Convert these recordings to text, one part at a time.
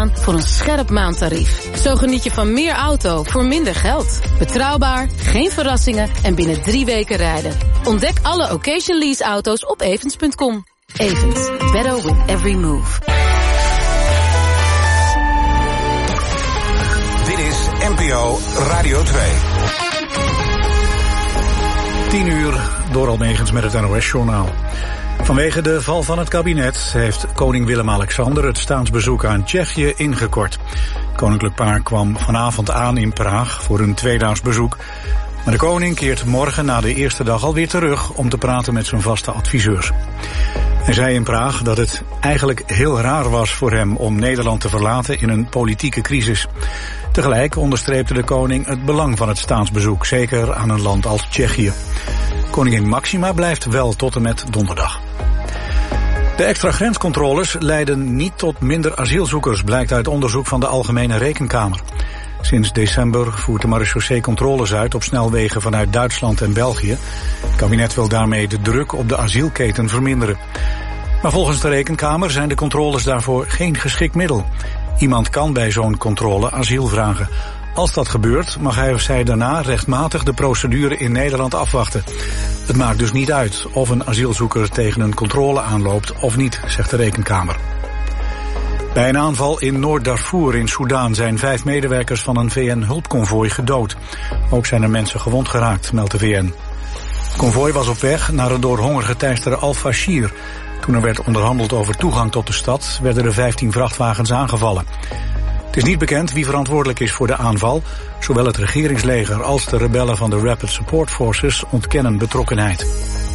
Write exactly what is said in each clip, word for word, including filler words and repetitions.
aan voor een scherp maandtarief. Zo geniet je van meer auto voor minder geld. Betrouwbaar, geen verrassingen en binnen drie weken rijden. Ontdek alle occasion lease auto's op evens punt com. Evens, better with every move. Dit is N P O Radio twee. tien uur, Doral Megens met het N O S-journaal. Vanwege de val van het kabinet heeft koning Willem-Alexander het staatsbezoek aan Tsjechië ingekort. Het koninklijk paar kwam vanavond aan in Praag voor een tweedaags bezoek. Maar de koning keert morgen na de eerste dag alweer terug om te praten met zijn vaste adviseurs. Hij zei in Praag dat het eigenlijk heel raar was voor hem om Nederland te verlaten in een politieke crisis. Tegelijk onderstreepte de koning het belang van het staatsbezoek, zeker aan een land als Tsjechië. Koningin Máxima blijft wel tot en met donderdag. De extra grenscontroles leiden niet tot minder asielzoekers, blijkt uit onderzoek van de Algemene Rekenkamer. Sinds december voert de marechaussee controles uit op snelwegen vanuit Duitsland en België. Het kabinet wil daarmee de druk op de asielketen verminderen. Maar volgens de Rekenkamer zijn de controles daarvoor geen geschikt middel. Iemand kan bij zo'n controle asiel vragen. Als dat gebeurt, mag hij of zij daarna rechtmatig de procedure in Nederland afwachten. Het maakt dus niet uit of een asielzoeker tegen een controle aanloopt of niet, zegt de Rekenkamer. Bij een aanval in Noord-Darfur in Soedan zijn vijf medewerkers van een V N-hulpconvooi gedood. Ook zijn er mensen gewond geraakt, meldt de V N. Het konvooi was op weg naar het door honger geteisterde Al-Fashir. Toen er werd onderhandeld over toegang tot de stad, werden er vijftien vrachtwagens aangevallen. Het is niet bekend wie verantwoordelijk is voor de aanval. Zowel het regeringsleger als de rebellen van de Rapid Support Forces ontkennen betrokkenheid.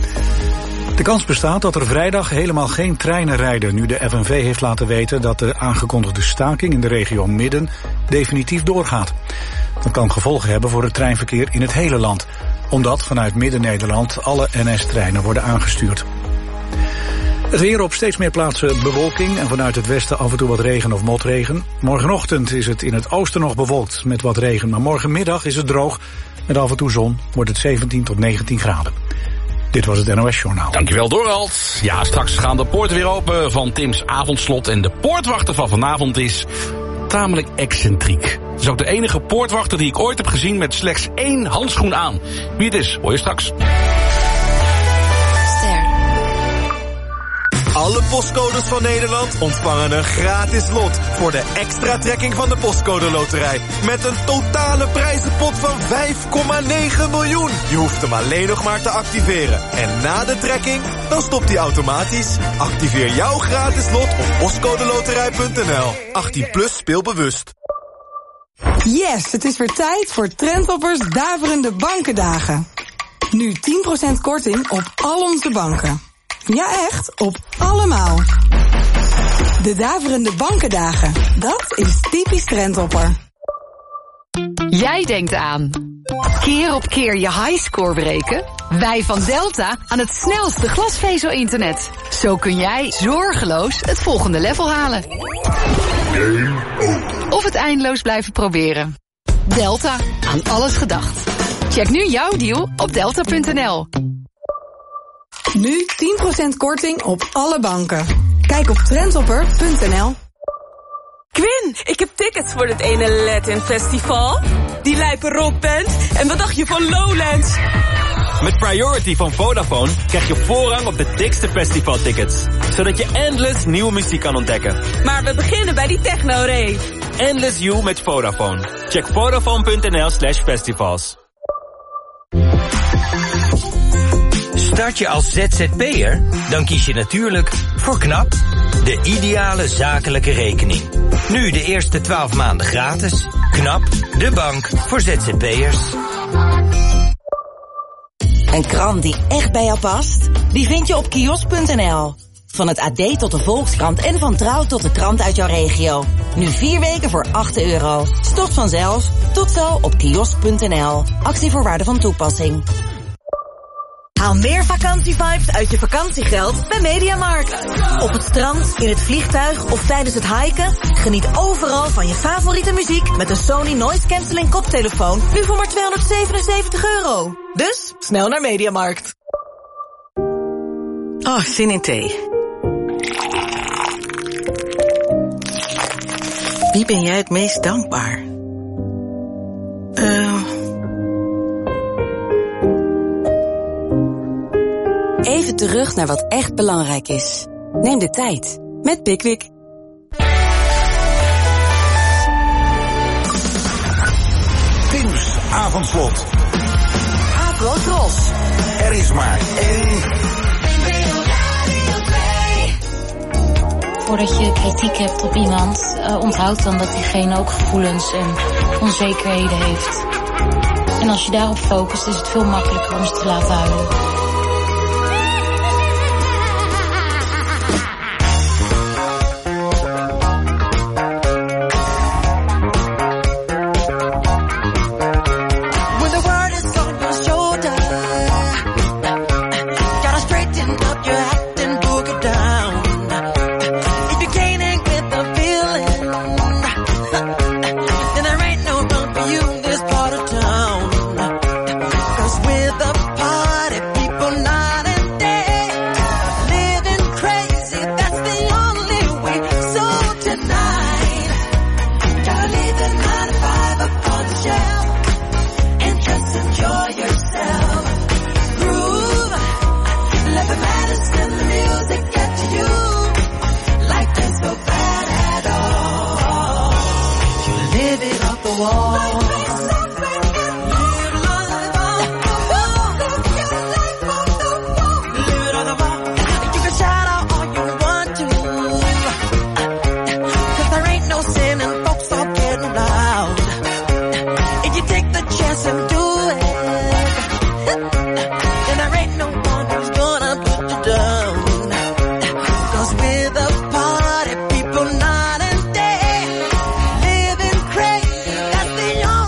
De kans bestaat dat er vrijdag helemaal geen treinen rijden, nu de F N V heeft laten weten dat de aangekondigde staking in de regio Midden definitief doorgaat. Dat kan gevolgen hebben voor het treinverkeer in het hele land, omdat vanuit Midden-Nederland alle N S-treinen worden aangestuurd. Het weer: op steeds meer plaatsen bewolking en vanuit het westen af en toe wat regen of motregen. Morgenochtend is het in het oosten nog bewolkt met wat regen, maar morgenmiddag is het droog. Met af en toe zon wordt het zeventien tot negentien graden. Dit was het N O S-journaal. Dankjewel, Dorald. Ja, straks gaan de poorten weer open van Tim's avondslot. En de poortwachter van vanavond is tamelijk excentriek. Het is ook de enige poortwachter die ik ooit heb gezien met slechts één handschoen aan. Wie het is, hoor je straks. Alle postcodes van Nederland ontvangen een gratis lot voor de extra trekking van de Postcode Loterij. Met een totale prijzenpot van vijf komma negen miljoen. Je hoeft hem alleen nog maar te activeren. En na de trekking, dan stopt hij automatisch. Activeer jouw gratis lot op postcodeloterij punt n l. achttien plus, speel bewust. Yes, het is weer tijd voor Trendhoppers Daverende Bankendagen. Nu tien procent korting op al onze banken. Ja, echt, op allemaal. De Daverende Bankendagen, dat is typisch Trendhopper. Jij denkt aan keer op keer je highscore breken? Wij van Delta aan het snelste glasvezel-internet. Zo kun jij zorgeloos het volgende level halen. Game over. Of het eindeloos blijven proberen. Delta, aan alles gedacht. Check nu jouw deal op delta punt n l. Nu tien procent korting op alle banken. Kijk op trendhopper punt n l. Quinn, ik heb tickets voor het ene Latin Festival. Die lijpe rockband. En wat dacht je van Lowlands? Met Priority van Vodafone krijg je voorrang op de dikste festivaltickets. Zodat je endless nieuwe muziek kan ontdekken. Maar we beginnen bij die techno-rave. Endless You met Vodafone. Check vodafone punt n l slash festivals. Start je als Z Z P'er? Dan kies je natuurlijk voor KNAP, de ideale zakelijke rekening. Nu de eerste twaalf maanden gratis. KNAP, de bank voor Z Z P'ers. Een krant die echt bij jou past? Die vind je op kiosk punt n l. Van het A D tot de Volkskrant en van Trouw tot de krant uit jouw regio. Nu vier weken voor acht euro. Stort vanzelf. Tot zo op kiosk punt n l. Actievoorwaarden van toepassing. Haal meer vakantievibes uit je vakantiegeld bij Mediamarkt. Op het strand, in het vliegtuig of tijdens het hiken. Geniet overal van je favoriete muziek met een Sony Noise Cancelling koptelefoon. Nu voor maar tweehonderdzevenenzeventig euro. Dus snel naar Mediamarkt. Oh, zin in thee. wie ben jij het meest dankbaar? Uh... Even terug naar wat echt belangrijk is. Neem de tijd met Pickwick. Tim's avondslot. Afro-tros. Er is maar één. Voordat je kritiek hebt op iemand, uh, onthoud dan dat diegene ook gevoelens en onzekerheden heeft. En als je daarop focust, is het veel makkelijker om ze te laten huilen. Living crazy, that's the only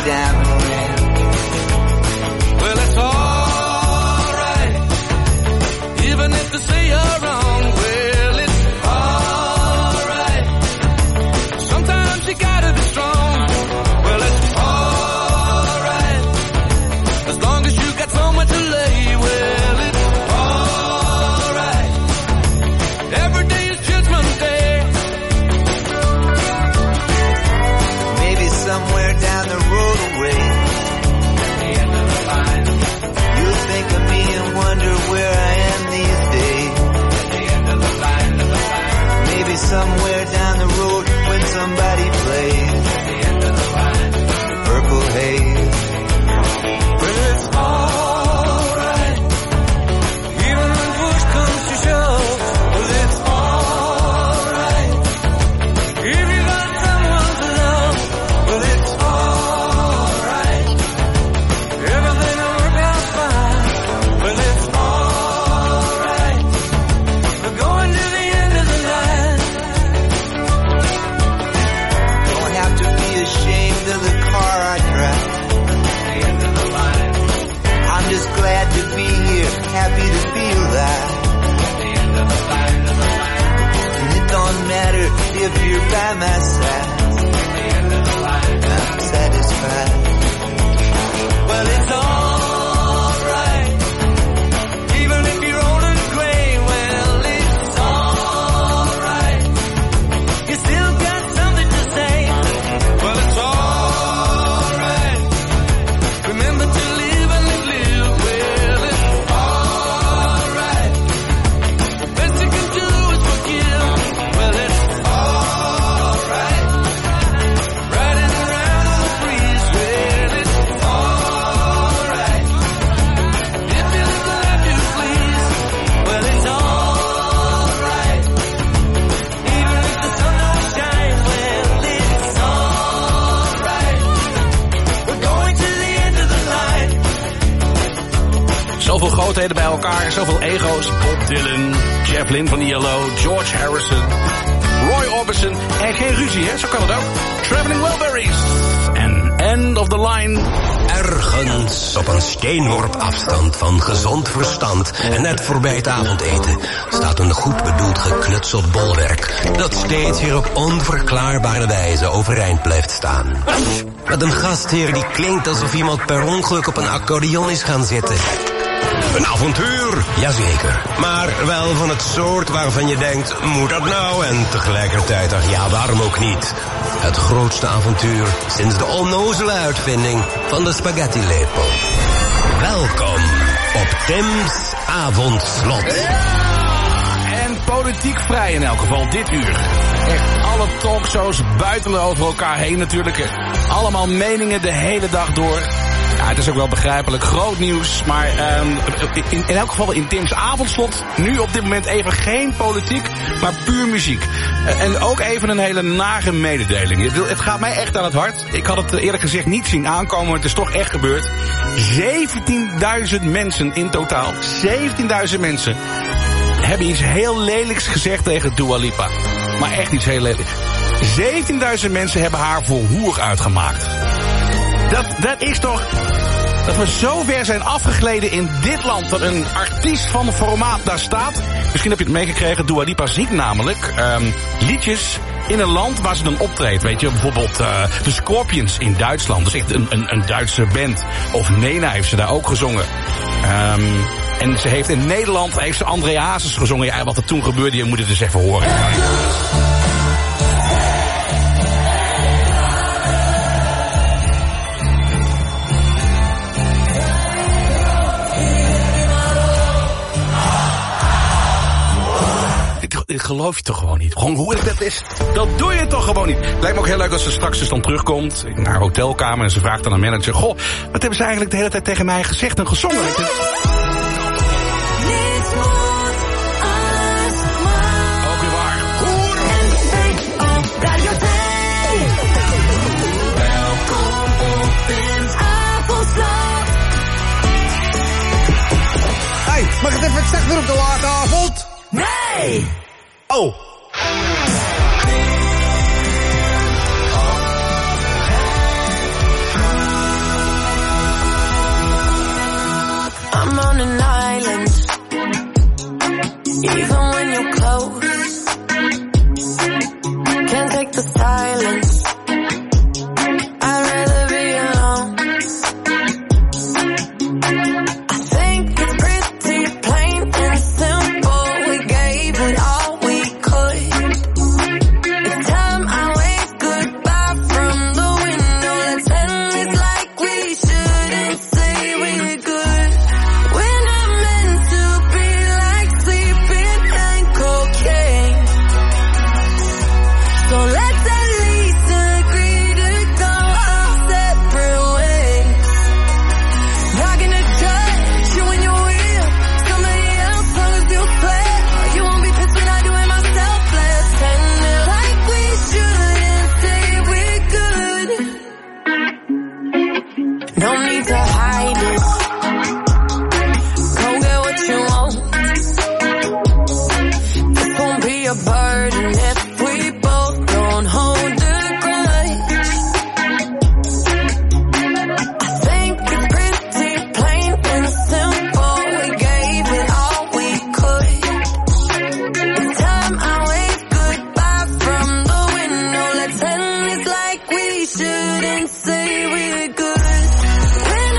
down the wind. Well, it's alright, even if they say you're wrong. Well, it's alright, sometimes you gotta be strong. Well, it's alright, as long as you got someone to lay. Well, it's alright, every day is Judgment Day. Maybe somewhere down the road away, at the end of the line, you'll think of me and wonder where I am these days. At the end of the line, of the line. Maybe somewhere down the road when somebody plays, at the end of the line, Purple Haze. Well, it's alright, even when push comes to shove. Well, it's alright, if you got someone to love. Well, it's alright, everything will work out fine. Well, it's alright, we're going to the end of the line. Don't have to be ashamed of the car I drive. The end of the line. I'm just glad to be here, happy to feel that. The end of the line, of the line. And it don't matter if you're by my side. The end of the line. I'm satisfied. Well, it's alright, even if you're old and gray. Well, it's alright, you still got something to say. Well, it's alright, remember to live and live, live. Well, it's alright, the best you can do is forgive. Well, it's alright, riding around on the breeze. Well, it's alright, if you live the life you please. Well, it's alright, even if the sun don't shine. Well, it's alright, we're going to the end of the line. Zoveel grootheden bij elkaar, zoveel ego's. Bob Dylan, Jeff Lynne van I L O, George Harrison, Roy Orbison. En geen ruzie, hè? Zo kan het ook. Traveling Wilburys. En End of the Line. Ergens op een steenworp afstand van gezond verstand en net voorbij het avondeten staat een goed bedoeld geknutseld bolwerk dat steeds weer op onverklaarbare wijze overeind blijft staan. Met een gastheer die klinkt alsof iemand per ongeluk op een accordeon is gaan zitten. Een avontuur, jazeker. Maar wel van het soort waarvan je denkt, moet dat nou? En tegelijkertijd, ach ja, waarom ook niet? Het grootste avontuur sinds de onnozele uitvinding van de spaghetti-lepel. Welkom op Tim's Avondslot. Ja! En politiek vrij in elk geval dit uur. Echt alle talkshows buitelen over elkaar heen natuurlijk. Allemaal meningen de hele dag door. Ja, het is ook wel begrijpelijk. Groot nieuws. Maar um, in, in elk geval in Tim's Avondslot. Nu op dit moment even geen politiek, maar puur muziek. Uh, en ook even een hele nare mededeling. Het, het gaat mij echt aan het hart. Ik had het eerlijk gezegd niet zien aankomen, maar het is toch echt gebeurd. zeventienduizend mensen in totaal. zeventienduizend mensen hebben iets heel lelijks gezegd tegen Dua Lipa. Maar echt iets heel lelijks. zeventienduizend mensen hebben haar voor hoer uitgemaakt. Dat, dat is toch... Dat we zo ver zijn afgegleden in dit land dat een artiest van formaat daar staat. Misschien heb je het meegekregen. Dua Lipa zingt namelijk um, liedjes in een land waar ze dan optreedt. Weet je, bijvoorbeeld uh, de Scorpions in Duitsland. Dat is echt een, een, een Duitse band. Of Nena heeft ze daar ook gezongen. Um, en ze heeft in Nederland heeft ze André Hazes gezongen. Ja, wat er toen gebeurde, je moet het dus even horen. Dit geloof je toch gewoon niet? Gewoon hoe het dat is, dat doe je toch gewoon niet. Lijkt me ook heel leuk als ze straks dus dan terugkomt naar haar hotelkamer en ze vraagt aan een manager: goh, wat hebben ze eigenlijk de hele tijd tegen mij gezegd en gezongen? Weet je? Ook weer waar. Hoer. Welkom op Tim's Avondslot. Hey, mag het even zachter op de late avond? Nee! Oh! don't need to hide it. Go get what you want. This won't be a burden if we both don't hold the grudge. I think it's pretty plain and simple. We gave it all we could. It's time I wave goodbye from the window. Let's end this like we shouldn't say we're good. When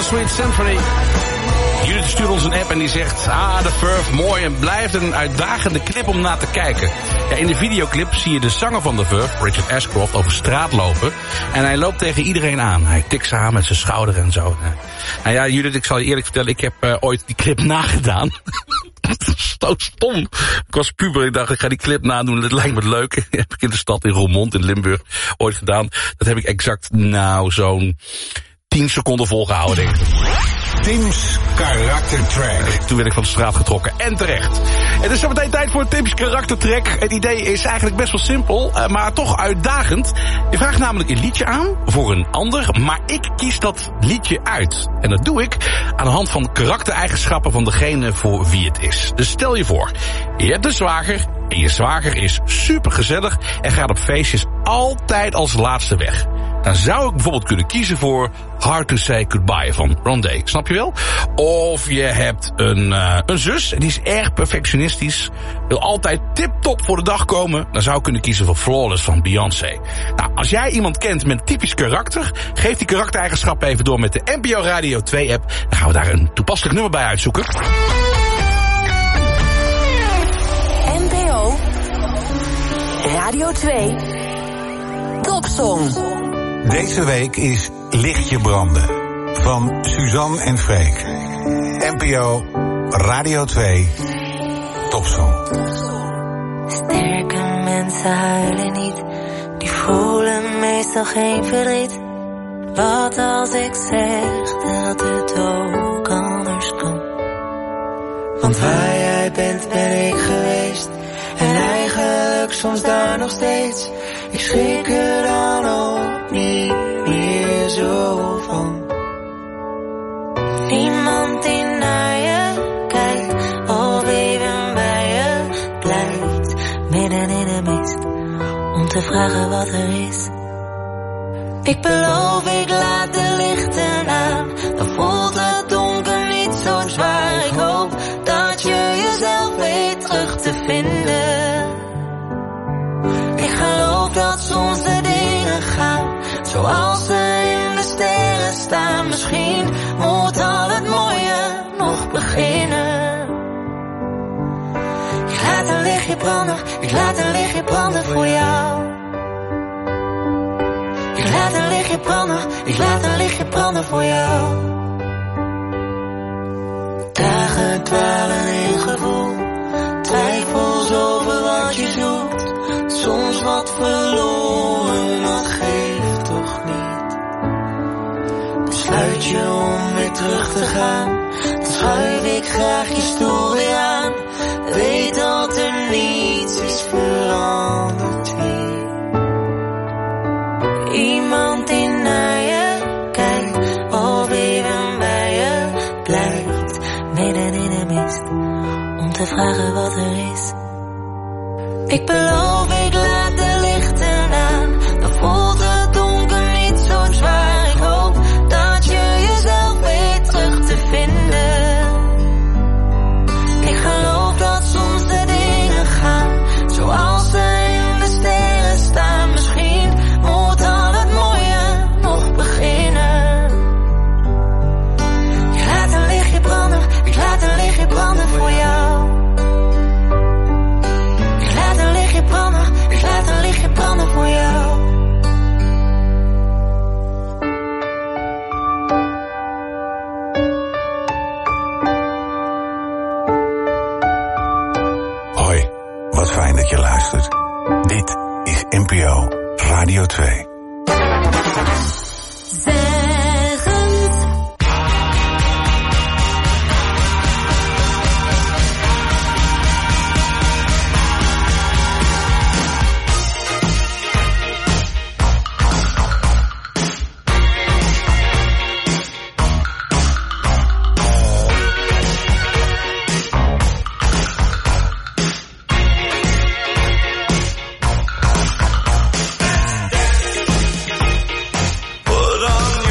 Sweet Symphony. Judith stuurt ons een app en die zegt... Ah, de Verve, mooi en blijft een uitdagende clip om naar te kijken. Ja, in de videoclip zie je de zanger van de Verve, Richard Ashcroft, over straat lopen. En hij loopt tegen iedereen aan. Hij tikt ze aan met zijn schouder en zo. Nou ja, Judith, ik zal je eerlijk vertellen... ik heb uh, ooit die clip nagedaan. Zo stom. Ik was puber, ik dacht, ik ga die clip nadoen. Dat lijkt me leuk. Dat heb ik in de stad in Roermond in Limburg ooit gedaan. Dat heb ik exact, nou, zo'n tien seconden volgehouden, denk ik. Tim's karaktertrack. Toen werd ik van de straat getrokken. En terecht. Het is zo meteen tijd voor Tim's karaktertrack. Het idee is eigenlijk best wel simpel, maar toch uitdagend. Je vraagt namelijk een liedje aan voor een ander, maar ik kies dat liedje uit. En dat doe ik aan de hand van karaktereigenschappen van degene voor wie het is. Dus stel je voor, je hebt een zwager en je zwager is supergezellig en gaat op feestjes altijd als laatste weg. Dan zou ik bijvoorbeeld kunnen kiezen voor Hard to Say Goodbye van Rondé. Snap je wel? Of je hebt een, uh, een zus en die is erg perfectionistisch. Wil altijd tip-top voor de dag komen. Dan zou ik kunnen kiezen voor Flawless van Beyoncé. Nou, als jij iemand kent met een typisch karakter... geef die karaktereigenschappen even door met de N P O Radio twee app. Dan gaan we daar een toepasselijk nummer bij uitzoeken. N P O Radio twee Topsong. Deze week is Lichtje branden van Suzanne en Freek. N P O Radio twee Topsong. Sterke mensen huilen niet, die voelen meestal geen verdriet. Wat als ik zeg dat het ook anders kan? Want waar jij bent ben ik geweest, en eigenlijk soms daar nog steeds. Ik schrik er dan ook niet meer zo van. Niemand die naar je kijkt of even bij je blijft. Midden in de mist, om te vragen wat er is. Ik beloof, ik laat de lichten aan. Dan voelt het donker niet zo zwaar. Ik hoop dat je jezelf weet terug te vinden. Ik geloof dat soms de dingen gaan zoals ze in de sterren staan. Misschien moet al het mooie nog beginnen. Ik laat een lichtje branden, ik laat een lichtje branden voor jou. Ik laat een lichtje branden, ik laat een lichtje branden voor jou. Dagen dwalen in gevoel, twijfels over wat je zoekt. Soms wat verloren, dat geeft toch niet. Besluit je om weer terug te gaan, dan schuif ik graag je stoel weer aan. Weet dat er niets is veranderd hier. Iemand die naar je kijkt of even bij je blijft. Midden in de mist, om te vragen wat er is. Ik beloof, ik laat de lichten aan. Dan voelt het donker niet zo zwaar. Ik hoop dat je jezelf weet terug te vinden. Ik geloof dat soms de dingen gaan zoals ze in de sterren staan. Misschien moet al het mooie nog beginnen. Ik laat een lichtje branden, ik laat een lichtje branden voor jou. Ik laat een lichtje branden, ik laat een lichtje branden voor jou. Hoi, wat fijn dat je luistert. Dit is N P O Radio twee. Put on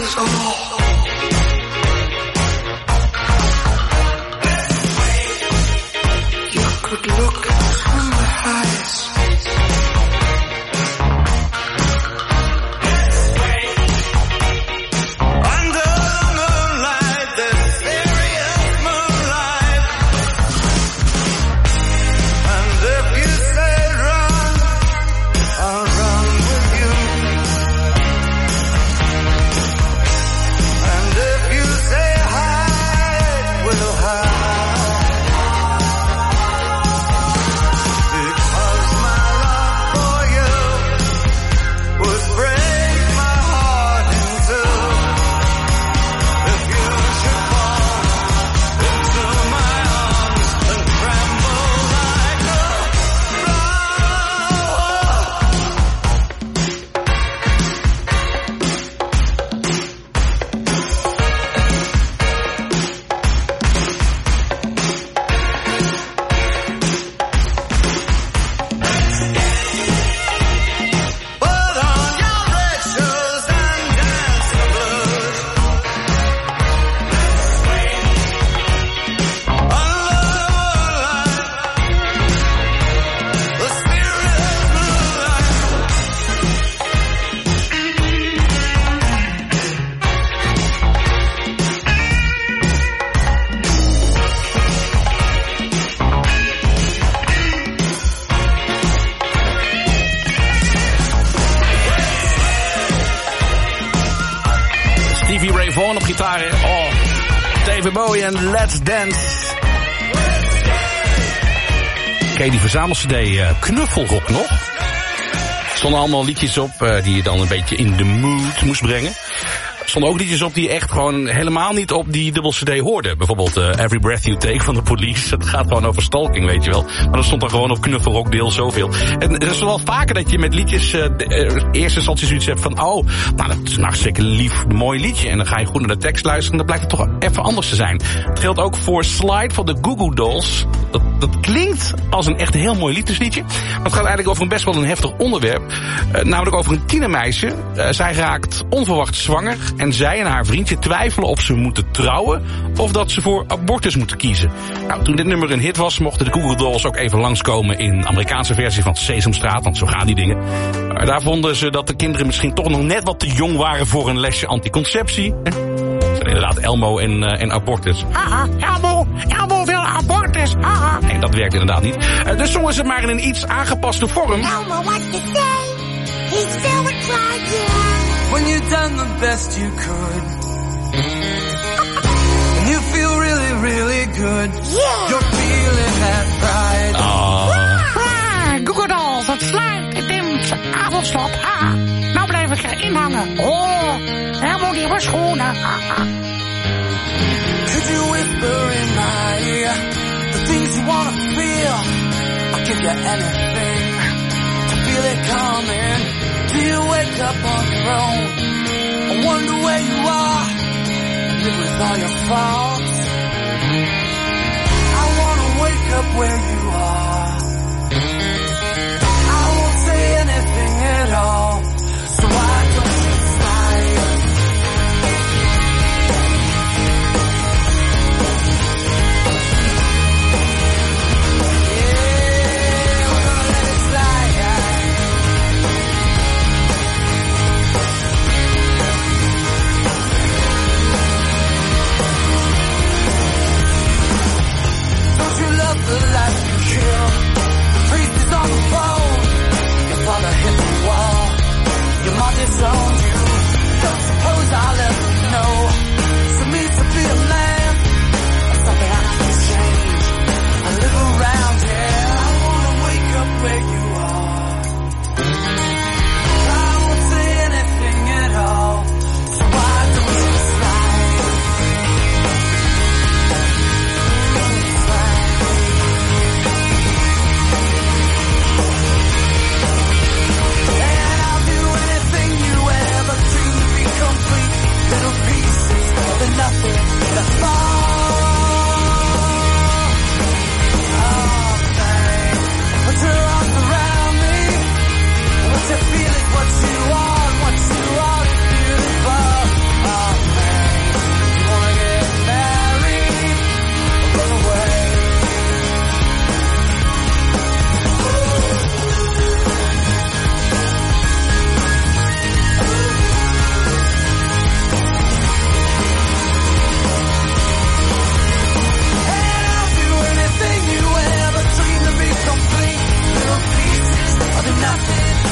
is all. You could look through my eyes. Oh, David Bowie en Let's Dance. Ken je die verzamelcd uh, Knuffelrock nog? Er stonden allemaal liedjes op uh, die je dan een beetje in de mood moest brengen. Er stonden ook liedjes op die je echt gewoon helemaal niet op die dubbel cd hoorde. Bijvoorbeeld uh, Every Breath You Take van de Police. Het gaat gewoon over stalking, weet je wel. Maar dat stond dan gewoon op Knuffelrock deel zoveel. En het is wel vaker dat je met liedjes uh, uh, eerst instantie zoiets hebt van... oh, nou dat is een hartstikke lief, mooi liedje. En dan ga je goed naar de tekst luisteren en dan blijkt het toch even anders te zijn. Het geldt ook voor Slide van de Goo Goo Dolls. Dat, dat klinkt als een echt heel mooi liefdesliedje. Maar het gaat eigenlijk over een best wel een heftig onderwerp. Uh, namelijk over een tienermeisje. Uh, zij raakt onverwacht zwanger. En zij en haar vriendje twijfelen of ze moeten trouwen of dat ze voor abortus moeten kiezen. Nou, toen dit nummer een hit was, mochten de Goo Goo Dolls ook even langskomen in de Amerikaanse versie van Sesamstraat, want zo gaan die dingen. Maar daar vonden ze dat de kinderen misschien toch nog net wat te jong waren voor een lesje anticonceptie. Dat zijn inderdaad Elmo en, uh, en abortus. Haha, Elmo, Elmo wil abortus, haha. Nee, dat werkt inderdaad niet. Uh, dus zongen ze maar in een iets aangepaste vorm. Elmo, what you say? He's filled with pride, yeah. When you've done the best you could. And you feel really, really good. Yeah. You're feeling that pride. Oh. Ah, Goo Goo Dolls, het sluit, het dimt, avondslot, ah. Nou blijf ik erin hangen. Oh, helemaal nieuwe schoenen, ah. Could you whisper in my ear the things you wanna feel? I'll give you anything to feel it coming. Do you wake up on your own? I wonder where you are. Live with all your faults. I wanna wake up where you are. I won't say anything at all. So why don't you smile? Yeah, we're gonna let it slide. The life you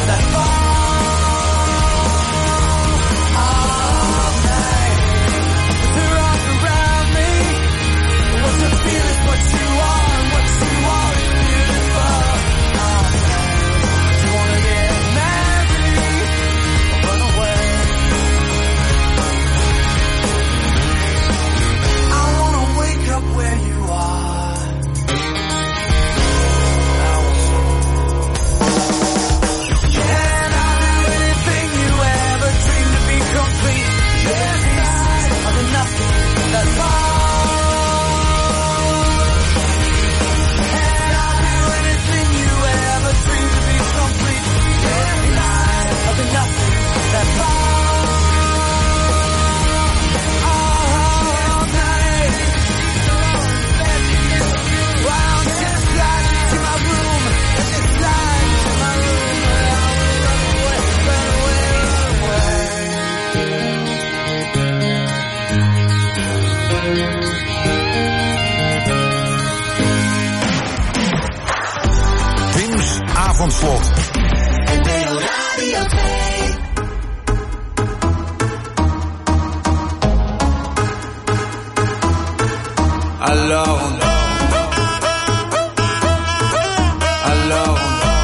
that fall. All night, they're all around me. What you feel is what you are, and what you are is beautiful. All night, do you wanna get married or run away? I wanna wake up where you are. Can I do anything you ever dreamed to be complete? Yes, I've been nothing that far. Can I do anything you ever dreamed to be complete? Yes, I've been nothing that far. All night, wow, just slide into my room, just slide into my room, and I will run away, run away, run Tim's Avondslot. Radio twee. Alors, alors,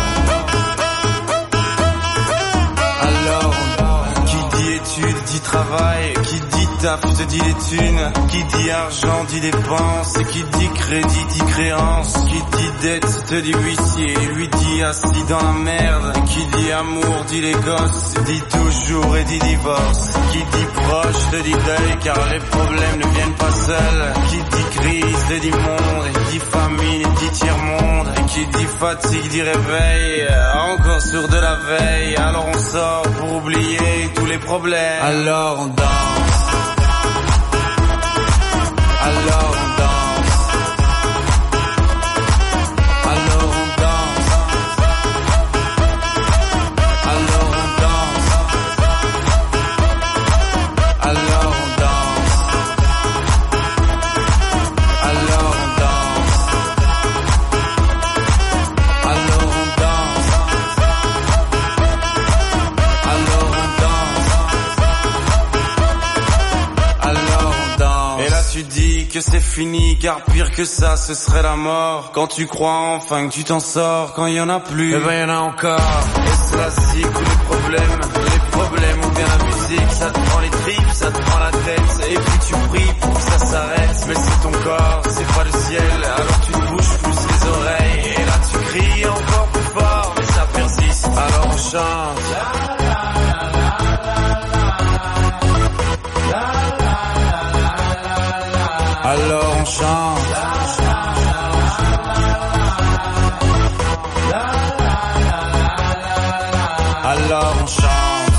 alors, qui dit études dit travail, qui dit taf te dit les thunes, qui dit argent dit dépenses, qui dit crédit dit créance, qui dit dette te dit huissier, lui dit assis dans la merde, qui dit amour dit les gosses, dit toujours et dit divorce, qui dit proche te dit deuil car les problèmes ne viennent pas seuls, qui dit crise te dit monde, et dit famine dit tiers-monde, et qui dit fatigue dit réveil, encore sur de la veille, alors on sort pour oublier tous les problèmes, alors on danse, alors on danse, alors on danse, alors on danse, alors on danse, alors on danse, alors on danse, alors on danse, alors on danse. Et là tu dis que c'est fini, car pire que ça ce serait la mort. Quand tu crois enfin que tu t'en sors, quand il y en a plus, eh ben y en a encore. Et cela c'est tous les problèmes, les problèmes ou bien la musique, ça te prend les tripes, ça te prend la tête, et puis tu pries pour que ça s'arrête. Mais c'est ton corps, c'est pas le ciel, alors tu te bouges plus les oreilles, et là tu cries encore plus fort, mais ça persiste, alors on chante. Alors on chante. Alors on chante.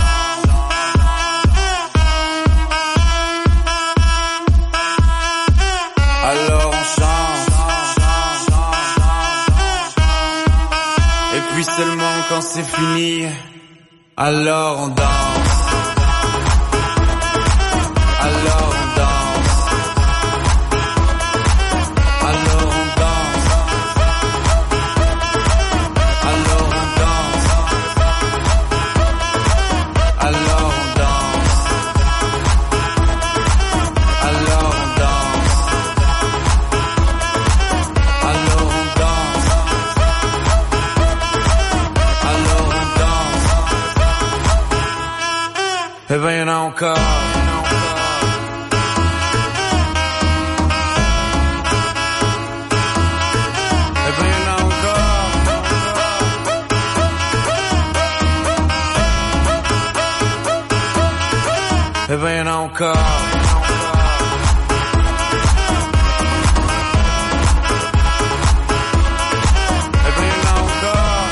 Alors on chante. Et puis seulement quand c'est fini, alors on danse. Alors on danse. Alors on danse. Alors on danse. Alors on danse. Alors on danse. Alors on danse. Alors on danse. Eh ben y'en a encore. Eh ben y'en a encore. Eh ben y'en a encore.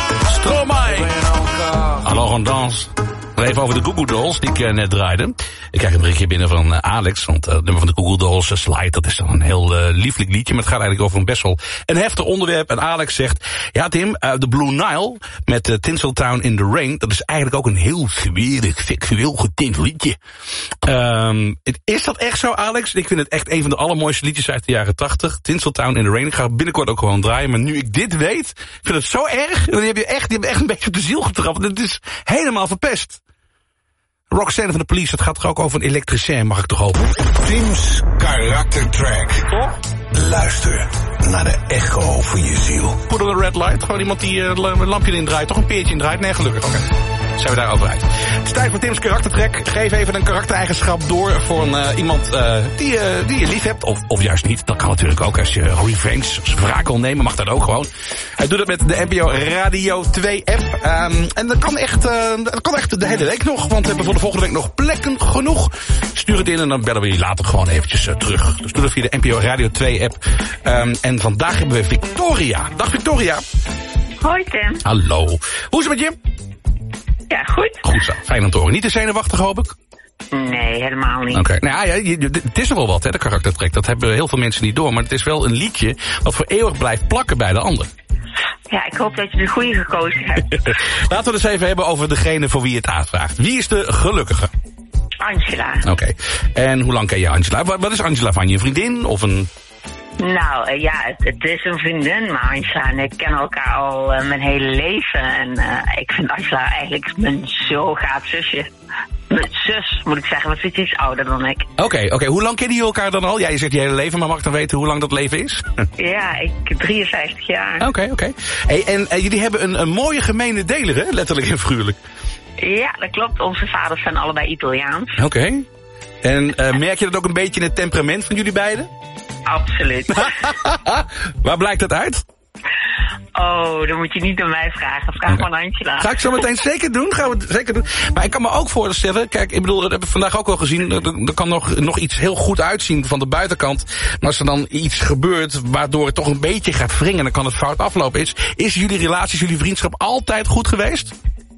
Stromae. Alors on danse. Even over de Goo Goo Dolls die ik uh, net draaide. Ik krijg een berichtje binnen van uh, Alex, want uh, het nummer van de Google Dolls, uh, Slide, dat is dan een heel uh, lieflijk liedje, maar het gaat eigenlijk over een best wel een heftig onderwerp. En Alex zegt, ja Tim, uh, de Blue Nile met uh, Tinseltown in the Rain, dat is eigenlijk ook een heel zwerig, seksueel getint liedje. Um, is dat echt zo, Alex? Ik vind het echt een van de allermooiste liedjes uit de jaren tachtig. Tinseltown in the Rain. Ik ga binnenkort ook gewoon draaien, maar nu ik dit weet, ik vind het zo erg. Die heb je echt, die heb je echt een beetje op de ziel getrapt. Het is helemaal verpest. Roxanne van de Police, het gaat toch ook over een elektricien, mag ik toch hopen? Tim's karaktertrack. Luister naar de echo van je ziel. Put on a red light. Gewoon iemand die uh, een lampje in draait, toch een peertje in draait. Nee, gelukkig. Oké. Okay. Zijn we daarover uit. Het is tijd voor Tim's karaktertrek. Geef even een karaktereigenschap door voor een, uh, iemand uh, die, uh, die je lief hebt. Of, of juist niet. Dat kan natuurlijk ook als je revenge, als je wraak wil nemen. Mag dat ook gewoon. Hij doet het met de N P O Radio twee app. Um, en dat kan, echt, uh, dat kan echt de hele week nog. Want we hebben voor de volgende week nog plekken genoeg. Stuur het in en dan bellen we je later gewoon eventjes uh, terug. Dus doe dat via de N P O Radio twee app. Um, en vandaag hebben we Victoria. Dag Victoria. Hoi Tim. Hallo. Hoe is het met je? Ja, goed. Goed zo, fijn om te horen. Niet te zenuwachtig, hoop ik? Nee, helemaal niet. Oké, okay. Nou ja, je, je, het is er wel wat, hè, de karaktertrek. Dat hebben heel veel mensen niet door. Maar het is wel een liedje wat voor eeuwig blijft plakken bij de ander. Ja, ik hoop dat je de goede gekozen hebt. Laten we het eens even hebben over degene voor wie je het aanvraagt. Wie is de gelukkige? Angela. Oké. Okay. En hoe lang ken je Angela? Wat, wat is Angela van je? Een vriendin of een... Nou, uh, ja, het, het is een vriendin, maar Angela en ik kennen elkaar al uh, mijn hele leven. En uh, ik vind Angela eigenlijk mijn zo gaaf zusje. Mijn zus, moet ik zeggen, want ze is iets ouder dan ik. Oké, okay, oké. Okay. Hoe lang kennen jullie elkaar dan al? Ja, je zegt je hele leven, maar mag ik dan weten hoe lang dat leven is? Ja, ik drieënvijftig jaar. Oké, okay, oké. Okay. Hey, en uh, jullie hebben een, een mooie gemene deler, hè? Letterlijk en figuurlijk. Ja, dat klopt. Onze vaders zijn allebei Italiaans. Oké. Okay. En uh, merk je dat ook een beetje in het temperament van jullie beiden? Absoluut. Waar blijkt dat uit? Oh, dan moet je niet aan mij vragen. Vraag okay. maar aan Angela. Ga ik zo meteen zeker doen. Gaan we zeker doen. Maar ik kan me ook voorstellen, kijk, ik bedoel, dat hebben we vandaag ook al gezien. Er, er kan nog, nog iets heel goed uitzien van de buitenkant. Maar als er dan iets gebeurt waardoor het toch een beetje gaat wringen, dan kan het fout aflopen. Is, is jullie relaties, jullie vriendschap altijd goed geweest?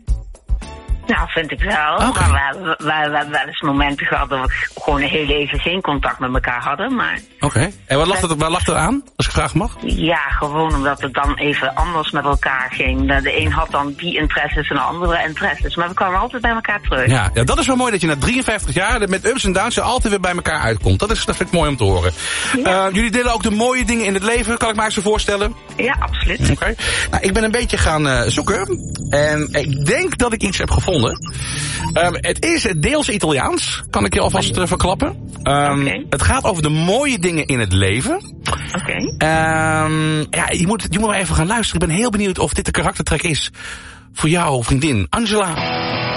Nou, vind ik wel. Okay. Maar we, we, we, we hebben wel eens momenten gehad dat we gewoon een heel even geen contact met elkaar hadden. Maar... Oké. Okay. En wat lag, het, waar lag het aan, als ik vragen mag? Ja, gewoon omdat het dan even anders met elkaar ging. De een had dan die interesses en de andere interesses. Maar we kwamen altijd bij elkaar terug. Ja, ja, dat is wel mooi dat je na drieënvijftig jaar met ups en downs altijd weer bij elkaar uitkomt. Dat, is, dat vind ik mooi om te horen. Ja. Uh, jullie delen ook de mooie dingen in het leven, kan ik me eens zo voorstellen? Ja, absoluut. Oké. Okay. Nou, ik ben een beetje gaan uh, zoeken. En ik denk dat ik iets heb gevonden. Um, het is deels Italiaans, kan ik je alvast uh, verklappen. Um, okay. Het gaat over de mooie dingen in het leven. Oké. Okay. Um, ja, je moet, je moet maar even gaan luisteren. Ik ben heel benieuwd of dit de karaktertrek is voor jouw vriendin Angela.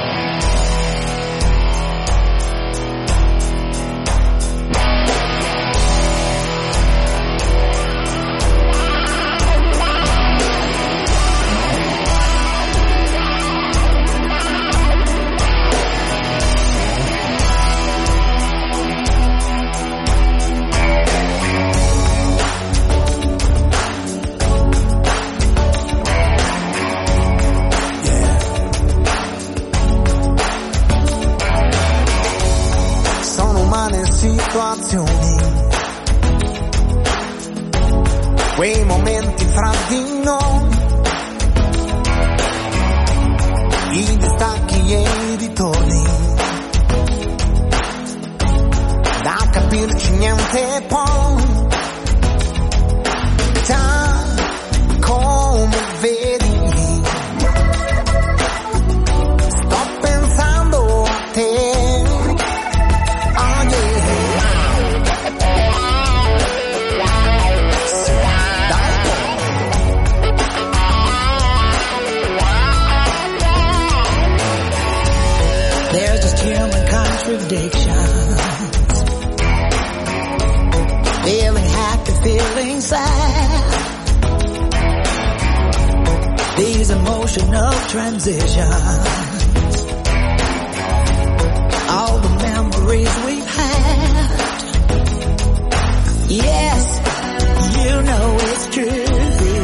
Quei momenti fra di noi, i distacchi e i ritorni, da capirci niente poi, già come vedi, sto pensando a te. Contradictions, feeling happy, feeling sad, these emotional transitions, all the memories we've had. Yes, you know it's true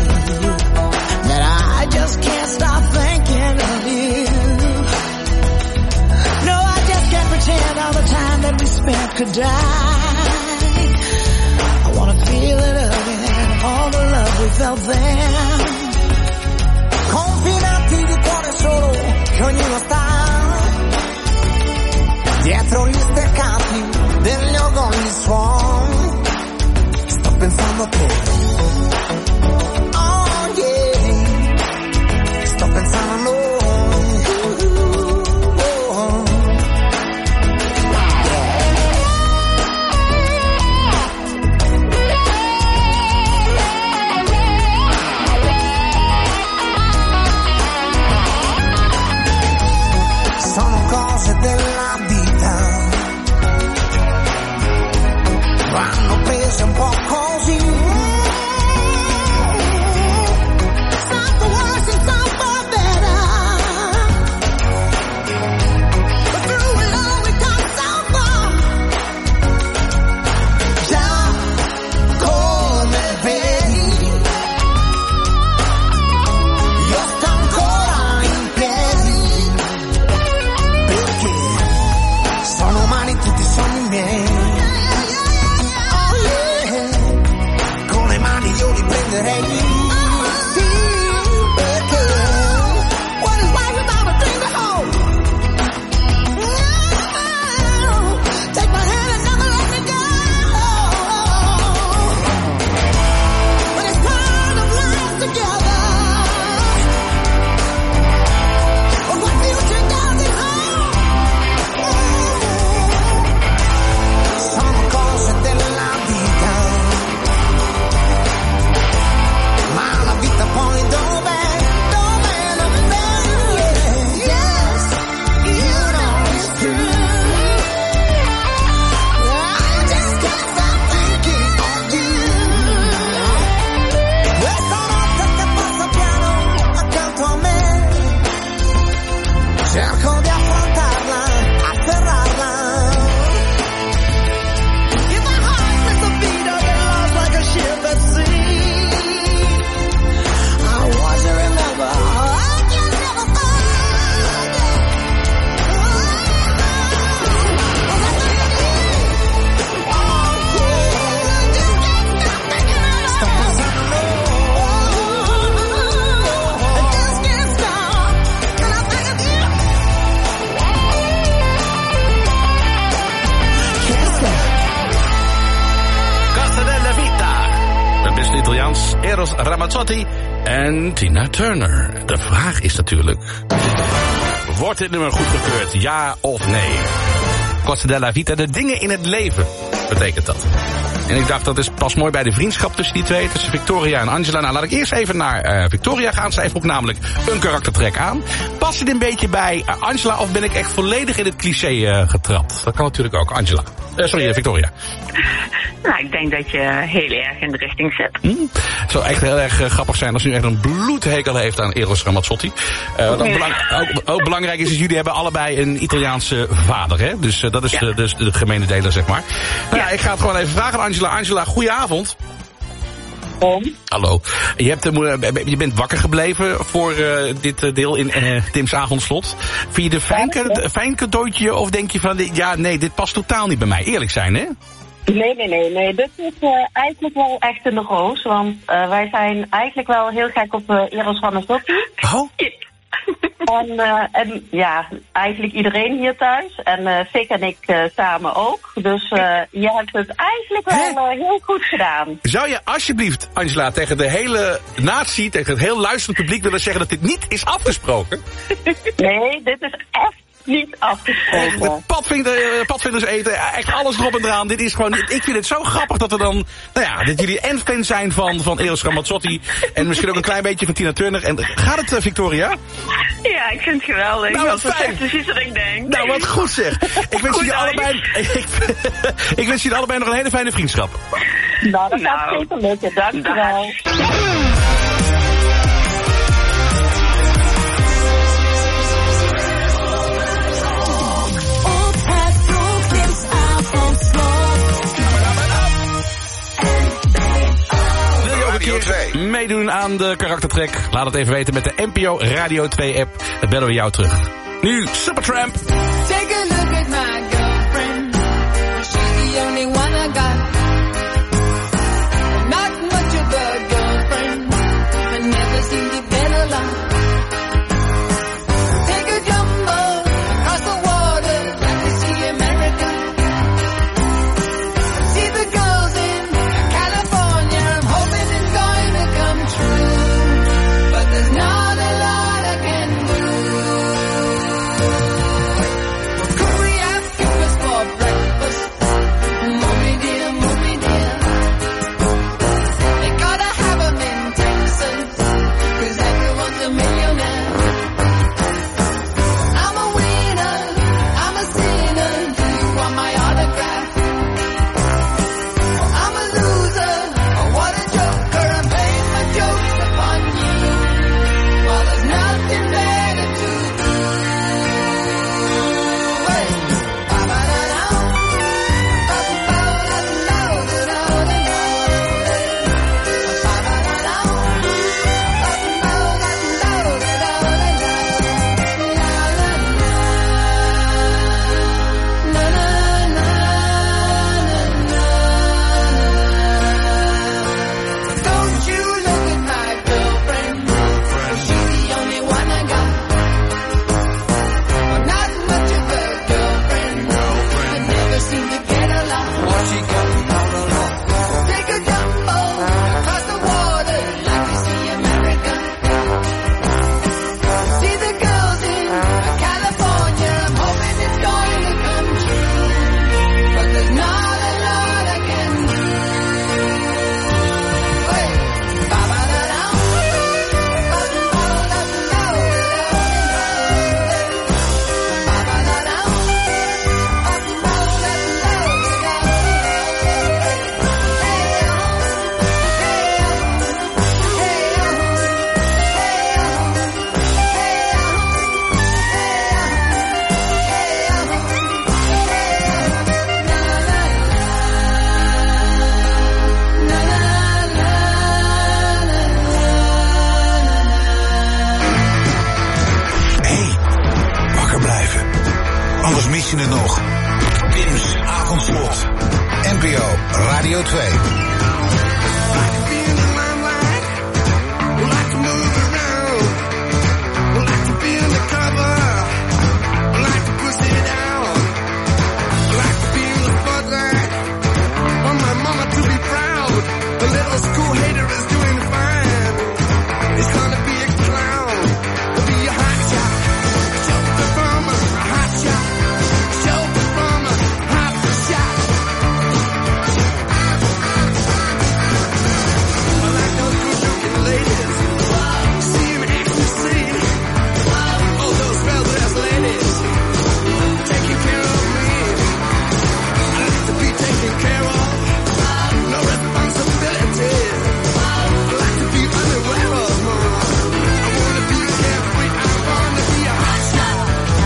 that I just can't stop thinking of you. Pretend pensando te. Oh yeah, sto pensando noi. Sono cose della vita, vanno prese un po' così. Some for worse and some for better, but through it all we come so far. Già come vedi, io sto ancora in piedi, perché sono umani tutti i sogni miei. Io li prenderei, sì, perché what is life without a dream to hold? No, take my hand and never let me go. But it's part of life together. But what future does it hold? Sono cose della vita. Ma la vita poi dov'è? Dov'è? Dov'è? Yes, you know it's true. I just can't stop thinking of you. Questa notte che passa piano accanto a me, cerco di affrontarla, afferrarla. If my heart missed a beat of it, lost like a ship at sea. I want to remember, I can never forget. Oh, yeah, just can't stop thinking of it. Stop pensando, I just can't stop, and I think of you. Can't stop. Costa della Vita. Het beste Italiaans, Eros Ramazzotti en Tina Turner. De vraag is natuurlijk, wordt dit nummer goedgekeurd, ja of nee? Costa della Vita, de dingen in het leven, betekent dat. En ik dacht, dat is pas mooi bij de vriendschap tussen die twee, tussen Victoria en Angela. Nou, laat ik eerst even naar uh, Victoria gaan. Zij vroeg namelijk een karaktertrek aan. Past het een beetje bij uh, Angela of ben ik echt volledig in het cliché uh, getrapt? Dat kan natuurlijk ook, Angela. Uh, sorry, uh, Victoria. Nou, ik denk dat je heel erg in de richting zit. Hmm. Het zou echt heel erg uh, grappig zijn als u echt een bloedhekel heeft aan Eros Ramazzotti. Uh, wat ook, belang, ook, ook belangrijk is, is jullie hebben allebei een Italiaanse vader, hè? Dus uh, dat is ja. de, de, de gemene deler, zeg maar. Nou, ja. Ik ga het gewoon even vragen aan Angela. Angela, goedenavond. Om. Hallo. Je, hebt, uh, je bent wakker gebleven voor uh, dit uh, deel in uh, Tim's Avondslot. Vind je de fijn, ja, fijn cadeautje of denk je van, ja nee, dit past totaal niet bij mij? Eerlijk zijn, hè? Nee, nee, nee, nee. Dit is uh, eigenlijk wel echt in de roos. Want uh, wij zijn eigenlijk wel heel gek op uh, Eros Ramazzotti. Oh? En, uh, en ja, eigenlijk iedereen hier thuis. En uh, Vic en ik uh, samen ook. Dus uh, je hebt het eigenlijk wel uh, heel goed gedaan. Zou je alsjeblieft, Angela, tegen de hele natie, tegen het heel luisterend publiek willen zeggen dat dit niet is afgesproken? Nee, dit is echt niet afgesproken. De padvinder, padvinders eten, echt alles erop en eraan. Dit is gewoon, ik vind het zo grappig dat er dan, nou ja, dat jullie en fan zijn van, van Eros Ramazzotti en misschien ook een klein beetje van Tina Turner. En gaat het, uh, Victoria? Ja, ik vind het geweldig. Nou, wat dat fijn. is precies wat ik denk. Nou, wat goed zeg. Ik wens jullie allebei, ik, ik wens jullie allebei nog een hele fijne vriendschap. Nou, dat gaat nou, zeker lukken. Dankjewel. Meedoen aan de karaktertrek? Laat het even weten met de N P O Radio twee app. Dan bellen we jou terug. Nu Supertramp. Take a look at my girlfriend. She's the only one I got. Not much of a girlfriend, but never seemed to get a lot. Take a jumbo across the water, like to see America. See the girls in California. twee. School hater is doing fine. He's gonna be a clown. He'll be a hot shot. Show performer, a hot shot. Show performer, hot shot. I like those good-looking ladies. See 'em ecstasy. Oh, those well-dressed ladies taking care of me. I like to be taken care of. No responsibility. I like to be unaware of. I wanna be carefree. I wanna be a hot shot.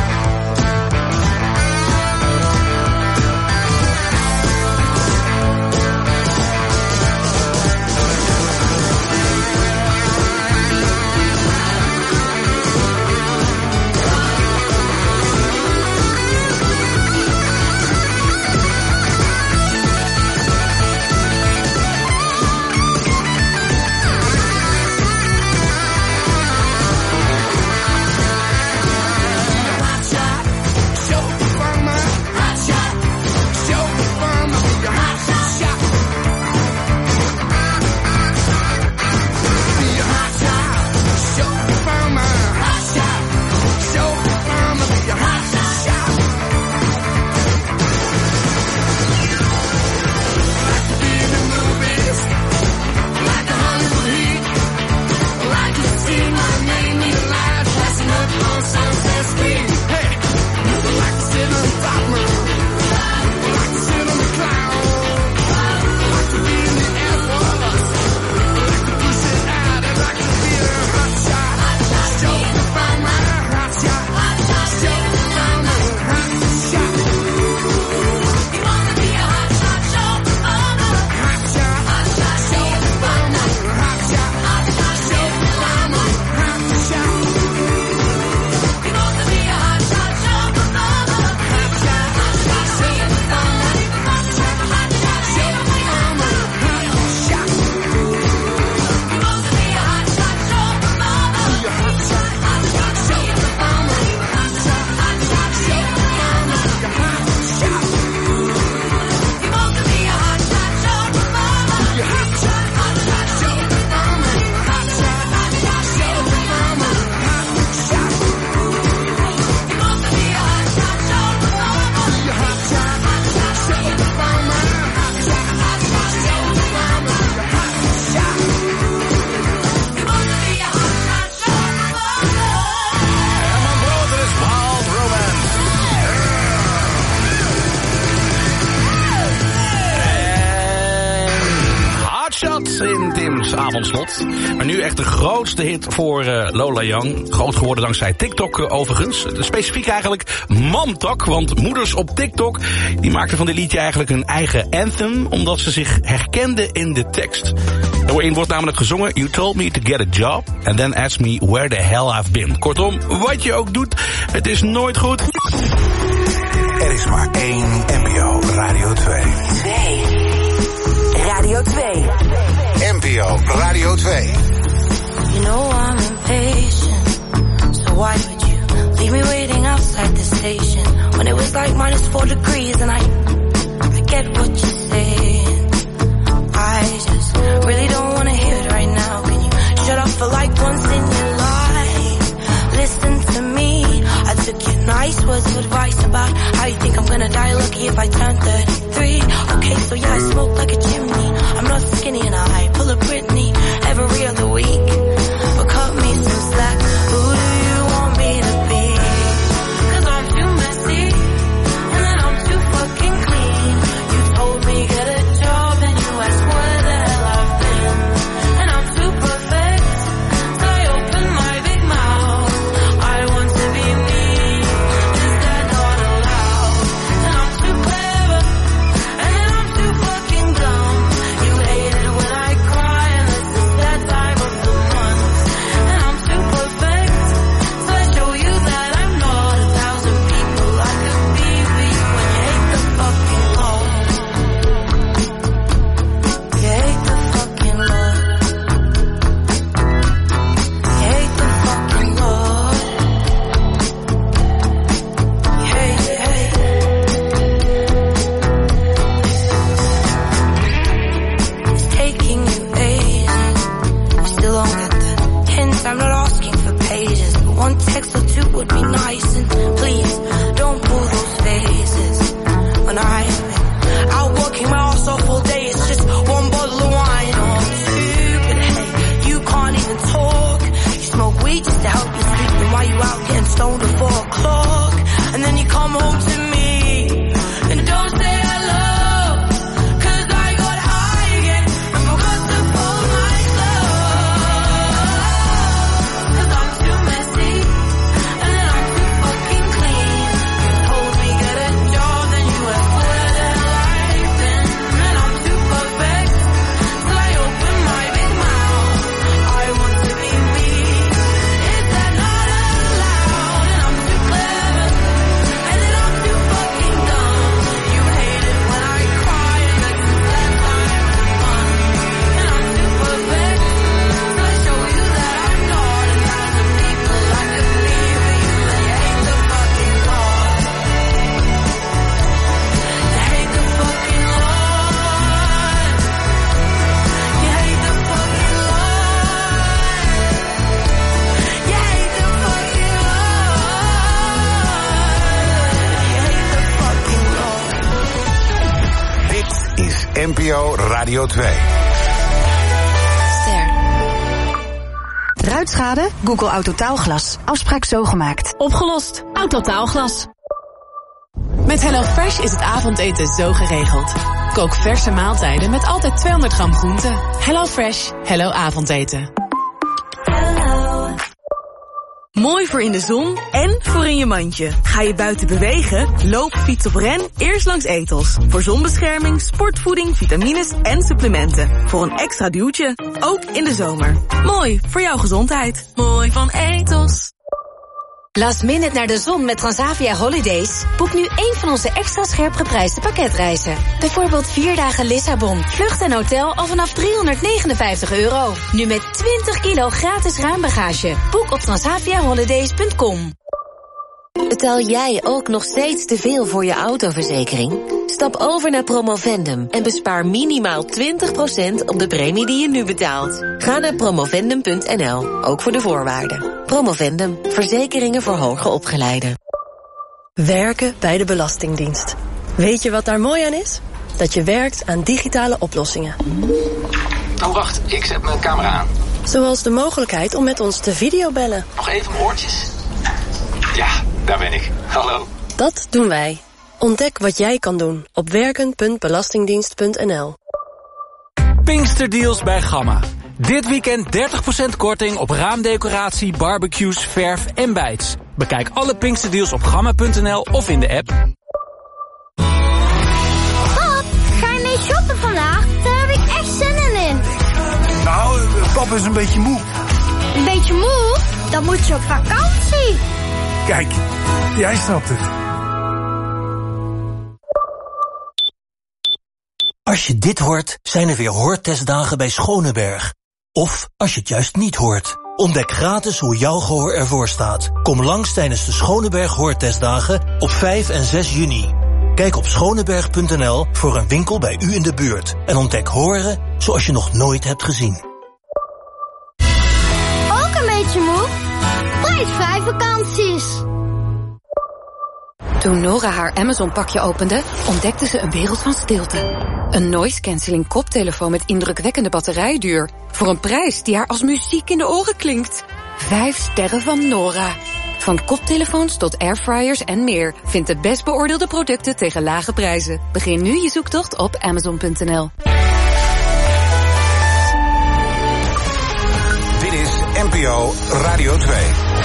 In Tim's avondslot. Maar nu echt de grootste hit voor uh, Lola Young. Groot geworden dankzij TikTok uh, overigens. Specifiek eigenlijk Momtok. Want moeders op TikTok die maakten van dit liedje eigenlijk hun eigen anthem. Omdat ze zich herkenden in de tekst. Daarin wordt namelijk gezongen: You told me to get a job. And then ask me where the hell I've been. Kortom, wat je ook doet, het is nooit goed. Er is maar één N P O Radio twee. twee. Radio twee. N P O Radio twee. You know I'm impatient, so why would you leave me waiting outside the station when it was like minus four degrees and I, I get what you're saying. I just really don't want to hear it right now. Can you shut up for like once in your life? Listen to me. I took your nice words of advice about how you think I'm gonna die lucky if I turn thirty-three. Okay, so yeah, I smoke like a chimney. I'm not skinny and I pull a Britney every other week. But cut me some slack. Who do you want me to be? 'Cause I'm too messy and then I'm too fucking clean. You told me get a job and you asked where the hell I've been. And I'm too perfect, so I open my big mouth. I want to be me. Is that not allowed? And I'm too clever and then I'm too fucking dumb. You hate it when I Radio twee. Ruitschade? Google Autotaalglas. Afspraak zo gemaakt. Opgelost. Autotaalglas. Met HelloFresh is het avondeten zo geregeld. Kook verse maaltijden met altijd tweehonderd gram groente. HelloFresh. Hello avondeten. Mooi voor in de zon en voor in je mandje. Ga je buiten bewegen? Loop, fiets of ren eerst langs Ethos. Voor zonbescherming, sportvoeding, vitamines en supplementen. Voor een extra duwtje, ook in de zomer. Mooi voor jouw gezondheid. Mooi van Ethos. Last minute naar de zon met Transavia Holidays? Boek nu één van onze extra scherp geprijsde pakketreizen. Bijvoorbeeld vier dagen Lissabon, vlucht en hotel al vanaf driehonderdnegenenvijftig euro. Nu met twintig kilo gratis ruimbagage. Boek op transavia holidays punt com. Betaal jij ook nog steeds te veel voor je autoverzekering? Stap over naar Promovendum en bespaar minimaal twintig procent op de premie die je nu betaalt. Ga naar promovendum punt n l, ook voor de voorwaarden. Promovendum, verzekeringen voor hoger opgeleiden. Werken bij de Belastingdienst. Weet je wat daar mooi aan is? Dat je werkt aan digitale oplossingen. Oh, wacht, ik zet mijn camera aan. Zoals de mogelijkheid om met ons te videobellen. Nog even mijn oortjes. Ja, daar ben ik. Hallo. Dat doen wij. Ontdek wat jij kan doen op werken punt belastingdienst punt n l. Pinksterdeals bij Gamma. Dit weekend dertig procent korting op raamdecoratie, barbecues, verf en bijts. Bekijk alle Pinksterdeals op gamma punt n l of in de app. Pap, ga je mee shoppen vandaag? Daar heb ik echt zin in. Nou, pap is een beetje moe. Een beetje moe? Dan moet je op vakantie. Kijk, jij snapt het. Als je dit hoort, zijn er weer hoortestdagen bij Schoneberg. Of als je het juist niet hoort. Ontdek gratis hoe jouw gehoor ervoor staat. Kom langs tijdens de Schoneberg Hoortestdagen op vijf en zes juni. Kijk op schoneberg punt n l voor een winkel bij u in de buurt. En ontdek horen zoals je nog nooit hebt gezien. Ook een beetje moe? Prijsvrij vakanties. Toen Nora haar Amazon-pakje opende, ontdekte ze een wereld van stilte. Een noise-cancelling koptelefoon met indrukwekkende batterijduur. Voor een prijs die haar als muziek in de oren klinkt. Vijf sterren van Nora. Van koptelefoons tot airfryers en meer. Vind de best beoordeelde producten tegen lage prijzen. Begin nu je zoektocht op amazon punt n l. Dit is N P O Radio twee.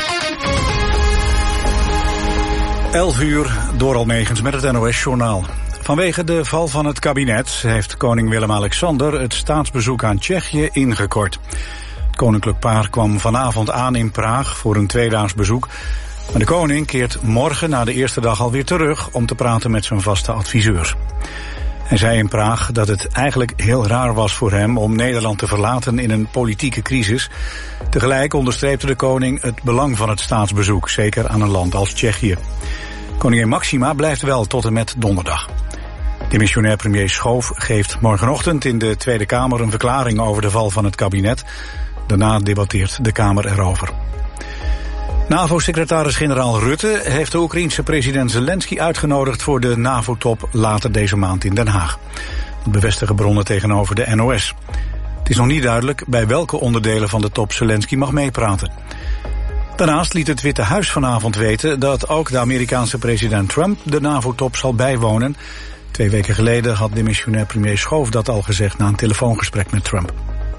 elf uur, Doral Megens met het N O S-journaal. Vanwege de val van het kabinet heeft koning Willem-Alexander het staatsbezoek aan Tsjechië ingekort. Het koninklijk paar kwam vanavond aan in Praag voor een tweedaags bezoek. Maar de koning keert morgen na de eerste dag alweer terug om te praten met zijn vaste adviseurs. Hij zei in Praag dat het eigenlijk heel raar was voor hem om Nederland te verlaten in een politieke crisis. Tegelijk onderstreepte de koning het belang van het staatsbezoek, zeker aan een land als Tsjechië. Koningin Máxima blijft wel tot en met donderdag. Demissionair premier Schoof geeft morgenochtend in de Tweede Kamer een verklaring over de val van het kabinet. Daarna debatteert de Kamer erover. NAVO-secretaris-generaal Rutte heeft de Oekraïense president Zelensky uitgenodigd voor de NAVO-top later deze maand in Den Haag. Dat bevestigen bronnen tegenover de N O S. Het is nog niet duidelijk bij welke onderdelen van de top Zelensky mag meepraten. Daarnaast liet het Witte Huis vanavond weten dat ook de Amerikaanse president Trump de NAVO-top zal bijwonen. Twee weken geleden had demissionair premier Schoof dat al gezegd na een telefoongesprek met Trump.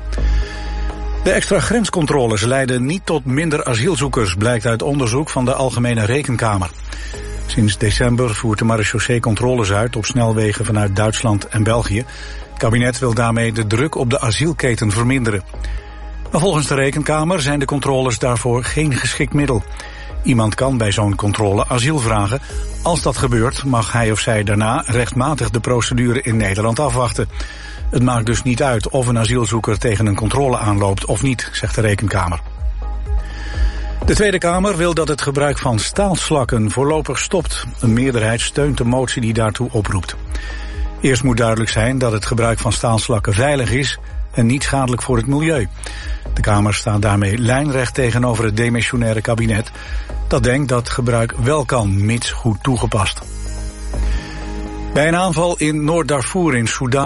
De extra grenscontroles leiden niet tot minder asielzoekers, blijkt uit onderzoek van de Algemene Rekenkamer. Sinds december voert de marechaussee controles uit op snelwegen vanuit Duitsland en België. Het kabinet wil daarmee de druk op de asielketen verminderen. Maar volgens de Rekenkamer zijn de controles daarvoor geen geschikt middel. Iemand kan bij zo'n controle asiel vragen. Als dat gebeurt, mag hij of zij daarna rechtmatig de procedure in Nederland afwachten. Het maakt dus niet uit of een asielzoeker tegen een controle aanloopt of niet, zegt de Rekenkamer. De Tweede Kamer wil dat het gebruik van staalslakken voorlopig stopt. Een meerderheid steunt de motie die daartoe oproept. Eerst moet duidelijk zijn dat het gebruik van staalslakken veilig is en niet schadelijk voor het milieu. De Kamer staat daarmee lijnrecht tegenover het demissionaire kabinet. Dat denkt dat gebruik wel kan, mits goed toegepast. Bij een aanval in Noord-Darfur in Soedan